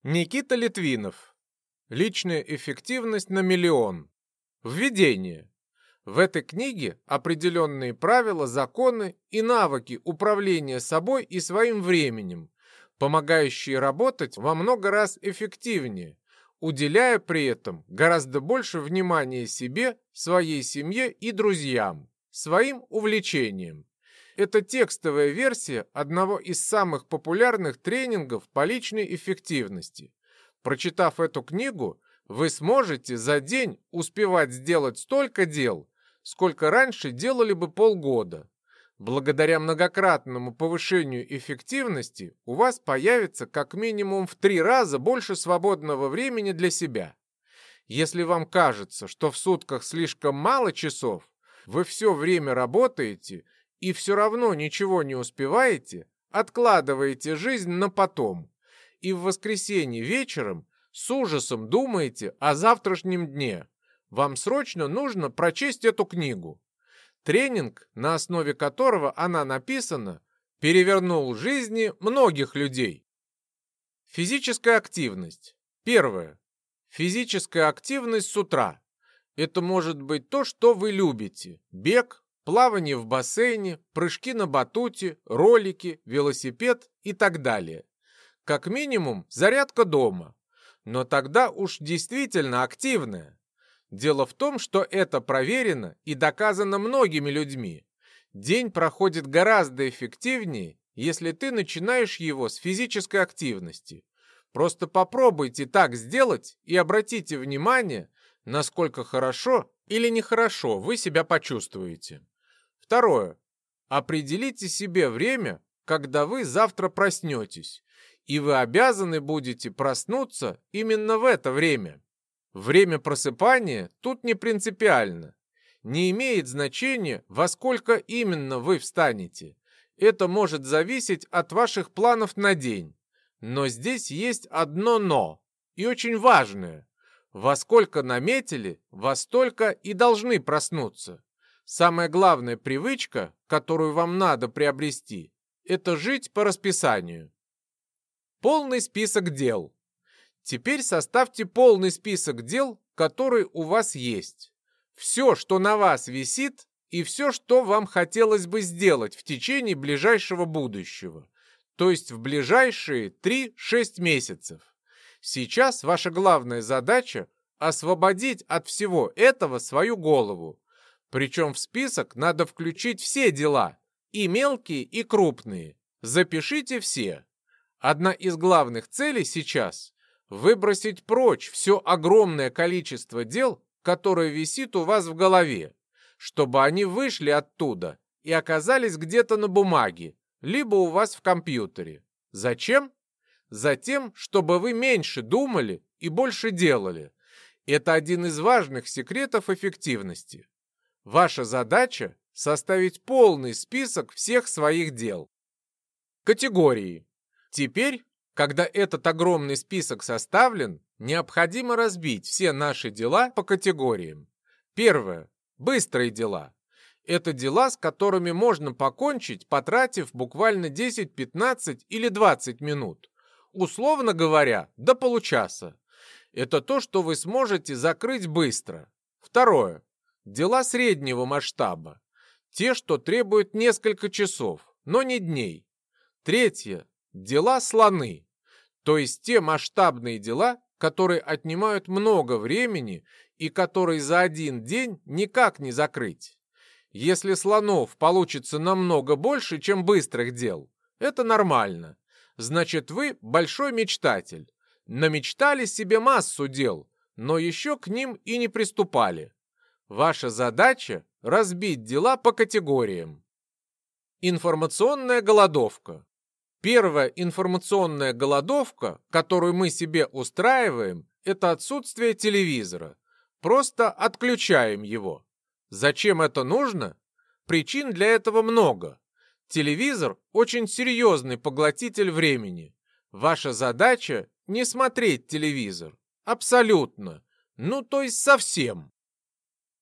Никита Литвинов. Личная эффективность на миллион. Введение. В этой книге определенные правила, законы и навыки управления собой и своим временем, помогающие работать во много раз эффективнее, уделяя при этом гораздо больше внимания себе, своей семье и друзьям, своим увлечениям. Это текстовая версия одного из самых популярных тренингов по личной эффективности. Прочитав эту книгу, вы сможете за день успевать сделать столько дел, сколько раньше делали бы полгода. Благодаря многократному повышению эффективности у вас появится как минимум в 3 раза больше свободного времени для себя. Если вам кажется, что в сутках слишком мало часов, вы все время работаете и все равно ничего не успеваете, откладываете жизнь на потом. И в воскресенье вечером с ужасом думаете о завтрашнем дне. Вам срочно нужно прочесть эту книгу. Тренинг, на основе которого она написана, перевернул жизни многих людей. Физическая активность. Первое. Физическая активность с утра. Это может быть то, что вы любите. Бег, плавание в бассейне, прыжки на батуте, ролики, велосипед и так далее. Как минимум зарядка дома. Но тогда уж действительно активная. Дело в том, что это проверено и доказано многими людьми. День проходит гораздо эффективнее, если ты начинаешь его с физической активности. Просто попробуйте так сделать и обратите внимание, насколько хорошо или нехорошо вы себя почувствуете. Второе. Определите себе время, когда вы завтра проснетесь, и вы обязаны будете проснуться именно в это время. Время просыпания тут не принципиально. Не имеет значения, во сколько именно вы встанете. Это может зависеть от ваших планов на день. Но здесь есть одно «но», и очень важное. Во сколько наметили, во столько и должны проснуться. Самая главная привычка, которую вам надо приобрести, это жить по расписанию. Полный список дел. Теперь составьте полный список дел, которые у вас есть. Все, что на вас висит, и все, что вам хотелось бы сделать в течение ближайшего будущего. То есть в ближайшие 3-6 месяцев. Сейчас ваша главная задача – освободить от всего этого свою голову. Причем в список надо включить все дела, и мелкие, и крупные. Запишите все. Одна из главных целей сейчас – выбросить прочь все огромное количество дел, которое висит у вас в голове, чтобы они вышли оттуда и оказались где-то на бумаге, либо у вас в компьютере. Зачем? Затем, чтобы вы меньше думали и больше делали. Это один из важных секретов эффективности. Ваша задача – составить полный список всех своих дел. Категории. Теперь, когда этот огромный список составлен, необходимо разбить все наши дела по категориям. Первое. Быстрые дела. Это дела, с которыми можно покончить, потратив буквально 10, 15 или 20 минут. Условно говоря, до получаса. Это то, что вы сможете закрыть быстро. Второе. Дела среднего масштаба. Те, что требуют несколько часов, но не дней. Третье. Дела слоны. То есть те масштабные дела, которые отнимают много времени и которые за один день никак не закрыть. Если слонов получится намного больше, чем быстрых дел, это нормально. Значит, вы большой мечтатель. Намечтали себе массу дел, но еще к ним и не приступали. Ваша задача – разбить дела по категориям. Информационная голодовка. Первая информационная голодовка, которую мы себе устраиваем, это отсутствие телевизора. Просто отключаем его. Зачем это нужно? Причин для этого много. Телевизор – очень серьезный поглотитель времени. Ваша задача – не смотреть телевизор. Абсолютно. Ну, то есть совсем.